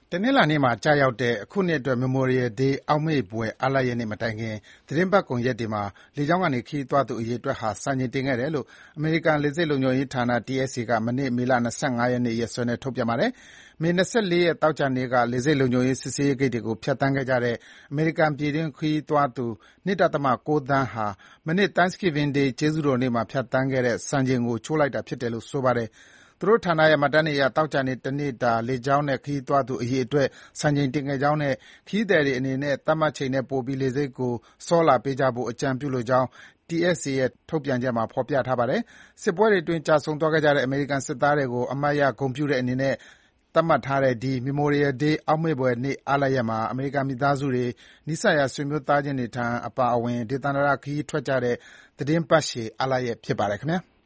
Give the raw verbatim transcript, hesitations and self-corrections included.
တနင်္လာနေ့မှာကျရောက်တဲ့အခုနှစ်အတွက် Memorial Day အောက်မေ့ဘွယ်အားလပ်ရက်နေ့မတိုင်ခင်သီတင်းပတ်ကုန်ရက်တွေမှာလေကြောင်းကနေခရီးသွားသူအရေအတွက်ဟာစံချိန်တင်ခဲ့တယ်လို့အမေရိကန်လေဆိပ်လုံခြုံရေးဌာန T S A ကမနေ့မေလ၂၅ရက်နေ့ရက်စွဲနဲ့ထုတ်ပြန်ပါတယ်။မေ၂၄ရက်သောကြာနေ့ကလေဆိပ်လုံခြုံရေးစစ်ဆေးရေးဂိတ်တွေကိုဖြတ်သန်းခဲ့ကြတဲ့အမေရိကန်ပြည်တွင်းခရီးသွားသူ ၂.၉ သန်းဟာမနေ့ Thanksgiving Day ကျေးဇူးတော်နေ့မှာဖြတ်သန်းခဲ့တဲ့စံချိန်ကိုချိုးလိုက်တာဖြစ်တယ်လို့ဆိုပါတယ်။သူတို့ဌာနရဲ့မှတ်တမ်းတွေအရသောကြာနေ့တနေ့တာလေကြောင်းနဲ့ခရီးသွားသူအရေအတွက်စံချိန်တင်ခဲ့ကြောင်းနဲ့ခရီးသည်တွေအနေနဲ့သတ်မှတ်ချိန်ထက်ပိုပြီးလေဆိပ်ကိုစောလာပေးကြဖို့အကြံပြုလိုကြောင်း T S A ရဲ့ထုတ်ပြန်ချက်မှာဖော်ပြထားပါတယ်။စစ်ပွဲတွေအတွင်းကျဆုံးသွားခဲ့ကြတဲ့အမေရိကန်စစ်သားတွေကိုအမှတ်ရဂုဏ်ပြုတဲ့အနေနဲ့သတ်မှတ်ထားတဲ့ဒီ Memorial Day အောက်မေ့ဘွယ်နေ့အားလပ်ရက်မှာအမေရိကန်မိသားစုတွေနီးစပ်ရာဆွေမျိုးသားချင်းတွေထံအပါအဝင်ဒေသန္တရခရီးထွက်ကြတဲ့သီတင်းပတ်ရှည်အားလပ်ရက်ဖြစ်ပါတယ်ခင်ဗျာ။